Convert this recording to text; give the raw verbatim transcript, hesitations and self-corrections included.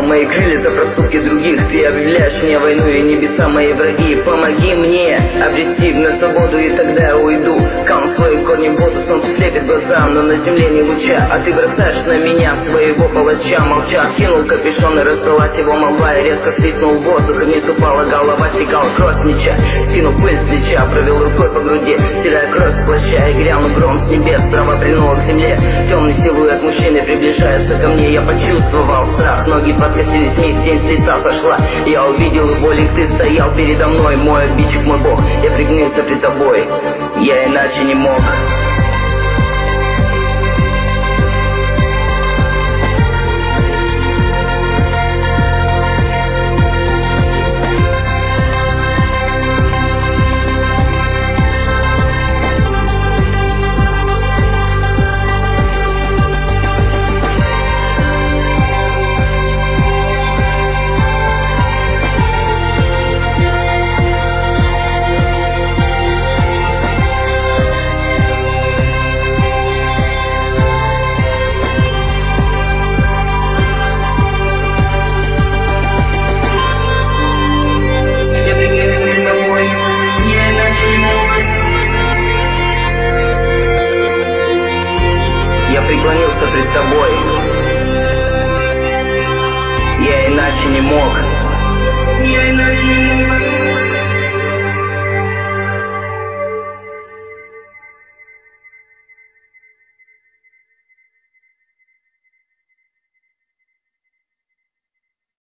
мои крылья за проступки других. Ты объявляешь мне войну, и небеса мои враги. Помоги мне обрести вновь свободу, и тогда я уйду. Кану свои корни в воду, солнце слепит глаза, но на земле не луча. А ты бросаешь на меня своего палача. Молча скинул капюшон, и рассталась его молва. И резко свистнул в воздух, и вниз упала голова. Стекала кровь с меча, скинул пыль с плеча, провел рукой по груди, стирая кровь с плаща. И грянул гром с небес, трава принула к земле. Темный силуэт мужчины приближается ко мне. Я почувствовал страх, ноги подкосились вниз, тень с лица сошла. Я увидел его лик, ты стоял передо мной. Мой обидчик, мой бог, я пригнулся пред тобой. Я иначе не мог. Я преклонился пред тобой. Я иначе не мог. Я иначе не мог.